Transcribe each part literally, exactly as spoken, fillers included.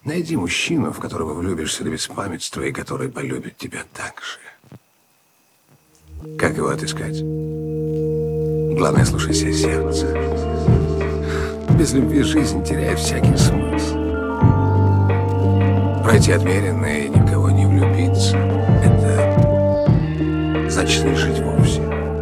Найди мужчину, в которого влюбишься до беспамятства и который полюбит тебя так же. Как его отыскать? Главное, слушайся сердца. Без любви жизнь теряет всякий смысл. Пройти отмеренно и никого не влюбиться — это значит не жить вовсе.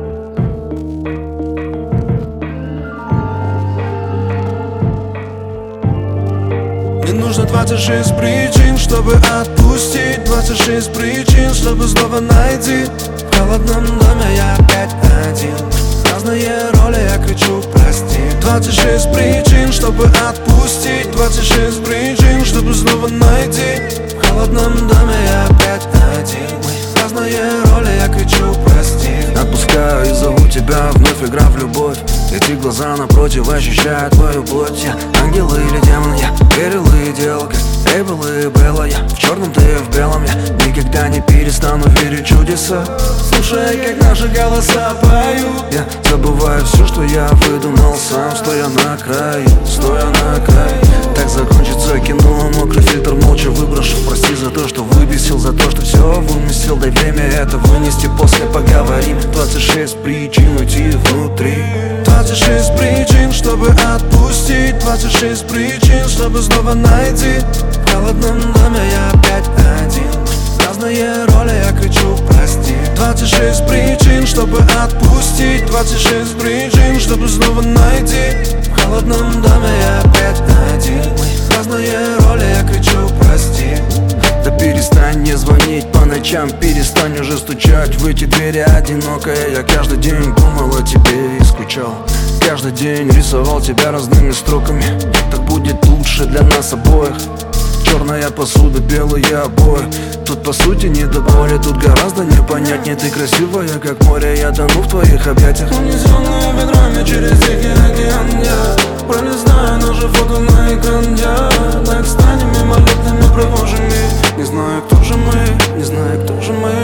Мне нужно двадцать шесть причин, чтобы отпустить, двадцать шесть причин, чтобы снова найти. В холодном доме я опять один, разные роли, я кричу прости. Двадцать шесть причин, чтобы отпустить, двадцать шесть причин, чтобы снова найти. В холодном доме я опять один, разные роли, я кричу прости. Отпускаю и зову тебя, вновь игра в любовь. Эти глаза напротив ощущают твою плоть. Я ангел или демон, я верил и делал, как Эйбл и Белла. Я в черном, ты в белом, я никогда не перестану верить в чудеса. Слушай, как наши голоса поют, я забываю все, что я выдумал сам, стоя на краю, стоя на краю. Так закончится кино, мокрый фильтр молча выброшу. Прости за то, что выбесил, за то, что все вымысел. Дай время это вынести, после поговорим. Двадцать шесть причин уйти внутри, двадцать шесть причин, чтобы отпустить, двадцать шесть причин, чтобы снова найти. В холодном доме я опять один, разные роли, я кричу прости. Двадцать шесть причин, чтобы отпустить, двадцать шесть причин, чтобы снова найти. В холодном доме я опять один, разные роли, я кричу прости. Да перестань мне звонить по ночам, перестань уже стучать в эти двери одинокая. Я каждый день думал о тебе и скучал, каждый день рисовал тебя разными строками. Так будет лучше для нас обоих. Черная посуда, белые обои. Тут по сути не до боли, тут гораздо непонятнее. Ты красивая, как море, я тону в твоих объятиях. Унесенные ветрами через Тихий океан, я пролистаю наши фото на экран. Я так станем мимолетными прохожими. Не знаю, кто же мы, не знаю, кто же мы.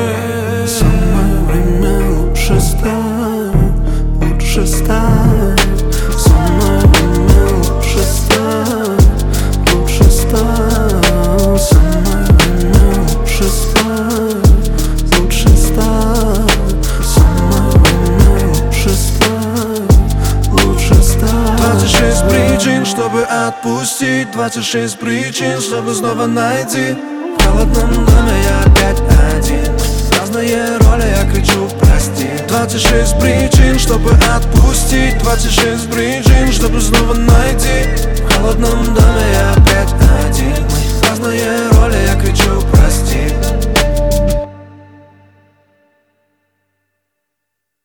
Самое время лучше стать, лучше стать. Самое время лучше стать, лучше стать. Самое время лучше стать, лучше стать. Самое время лучше стать, лучше стать. Двадцать шесть причин, чтобы отпустить, двадцать шесть причин, чтобы снова найти. В холодном доме я опять один, разные роли, я кричу прости. Двадцать шесть причин, чтобы отпустить, двадцать шесть причин, чтобы снова найти. В холодном доме я опять один.